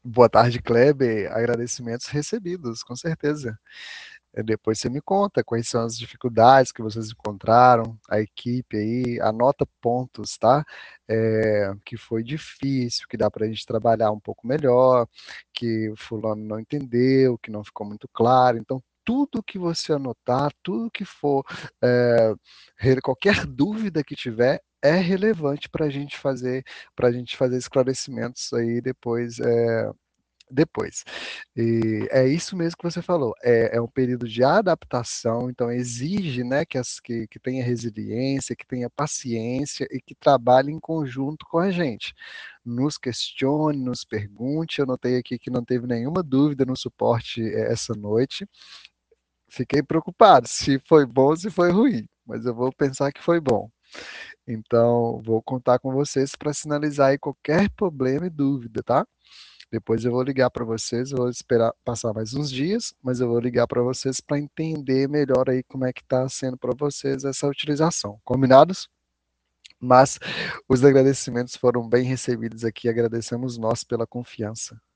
Boa tarde, Kleber. Agradecimentos recebidos, com certeza. Depois você me conta quais são as dificuldades que vocês encontraram, a equipe aí, anota pontos, tá? Que foi difícil, que dá para a gente trabalhar um pouco melhor, que o fulano não entendeu, que não ficou muito claro. Então, tudo que você anotar, tudo que for, é, qualquer dúvida que tiver, é relevante para a gente fazer esclarecimentos aí depois. E é isso mesmo que você falou, é um período de adaptação, então exige, né, que tenha resiliência, que tenha paciência e que trabalhe em conjunto com a gente. Nos questione, nos pergunte, eu notei aqui que não teve nenhuma dúvida no suporte essa noite. Fiquei preocupado se foi bom ou se foi ruim, mas eu vou pensar que foi bom. Então, vou contar com vocês para sinalizar aí qualquer problema e dúvida, tá? Depois eu vou ligar para vocês, eu vou esperar passar mais uns dias, mas eu vou ligar para vocês para entender melhor aí como é que está sendo para vocês essa utilização. Combinados? Mas os agradecimentos foram bem recebidos aqui, agradecemos nós pela confiança.